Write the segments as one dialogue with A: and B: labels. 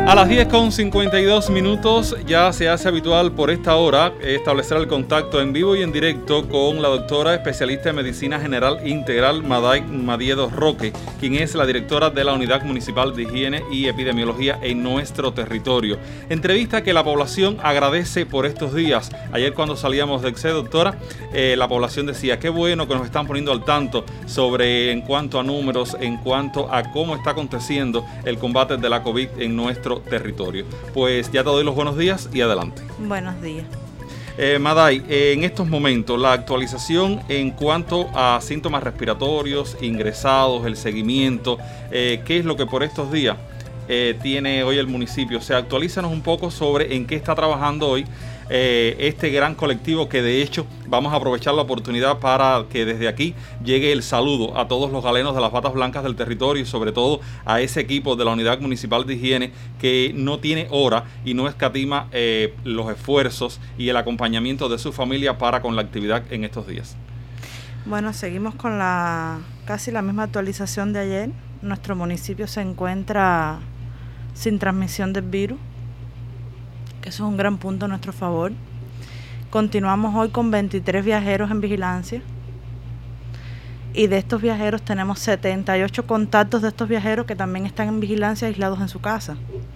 A: A las 10:52 ya se hace habitual por esta hora establecer el contacto en vivo y en directo con la doctora especialista en Medicina General Integral Maday Madiedos Roque, quien es la directora de la Unidad Municipal de Higiene y Epidemiología en nuestro territorio. Entrevista que la población agradece por estos días. Ayer cuando salíamos de EXE, doctora, la población decía, qué bueno que nos están poniendo al tanto sobre en cuanto a números, en cuanto a cómo está aconteciendo el combate de la COVID en nuestro territorio. Pues ya te doy los buenos días y adelante.
B: Buenos días.
A: Maday, en estos momentos la actualización en cuanto a síntomas respiratorios, ingresados, el seguimiento, ¿qué es lo que por estos días tiene hoy el municipio? O sea, actualízanos un poco sobre en qué está trabajando hoy este gran colectivo, que de hecho vamos a aprovechar la oportunidad para que desde aquí llegue el saludo a todos los galenos de las batas blancas del territorio y sobre todo a ese equipo de la Unidad Municipal de Higiene que no tiene hora y no escatima los esfuerzos y el acompañamiento de su familia para con la actividad en estos días.
B: Bueno, seguimos con casi la misma actualización de ayer. Nuestro municipio se encuentra sin transmisión del virus, que eso es un gran punto a nuestro favor. Continuamos hoy con 23 viajeros en vigilancia y de estos viajeros tenemos 78 contactos de estos viajeros que también están en vigilancia aislados en su casa.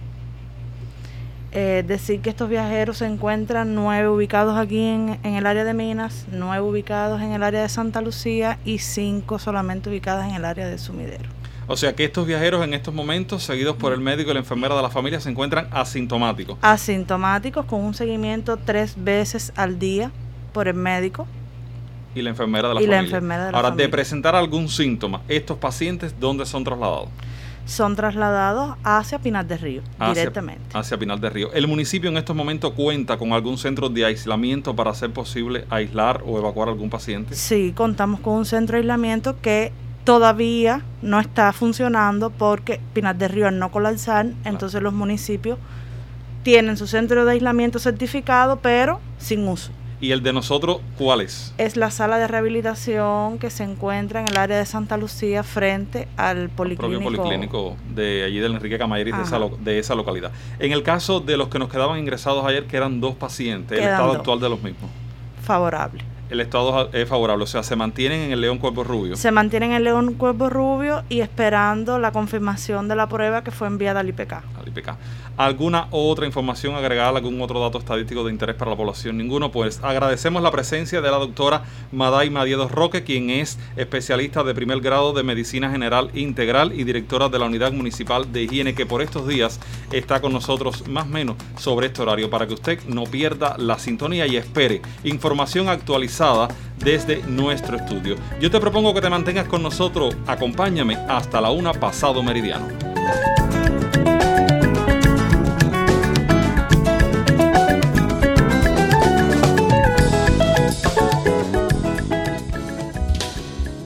B: Decir que estos viajeros se encuentran 9 ubicados aquí en el área de Minas, 9 ubicados en el área de Santa Lucía y 5 solamente ubicadas en el área de Sumidero.
A: O sea que estos viajeros en estos momentos, seguidos por el médico y la enfermera de la familia, se encuentran asintomáticos.
B: Asintomáticos, con un seguimiento 3 veces al día por el médico.
A: Y la enfermera de la familia. Ahora, de presentar algún síntoma, ¿estos pacientes dónde son trasladados?
B: Son trasladados hacia Pinar del Río, directamente.
A: Hacia Pinar del Río. ¿El municipio en estos momentos cuenta con algún centro de aislamiento para hacer posible aislar o evacuar a algún paciente?
B: Sí, contamos con un centro de aislamiento que todavía no está funcionando porque Pinar del Río, al no colapsar, entonces los municipios tienen su centro de aislamiento certificado, pero sin uso.
A: ¿Y el de nosotros cuál es?
B: Es la sala de rehabilitación que se encuentra en el área de Santa Lucía frente al policlínico.
A: El propio policlínico de allí del Enrique Camayeris de esa localidad. En el caso de los que nos quedaban ingresados ayer, que eran 2 pacientes, el estado actual de los mismos.
B: Favorable.
A: El estado es favorable, o sea, se mantienen en el León Cuervo Rubio.
B: Se mantienen en el León Cuervo Rubio y esperando la confirmación de la prueba que fue enviada al IPK. ¿Alguna otra información agregada, algún otro dato estadístico de interés para la población? Ninguno. Pues agradecemos la presencia de la doctora Maday Madiedos Roque, quien es especialista de primer grado de Medicina General Integral y directora de la Unidad Municipal de Higiene, que por estos días está con nosotros más o menos sobre este horario, para que usted no pierda la sintonía y espere información actualizada desde nuestro estudio. Yo te propongo que te mantengas con nosotros, acompáñame hasta la 1 pasado meridiano.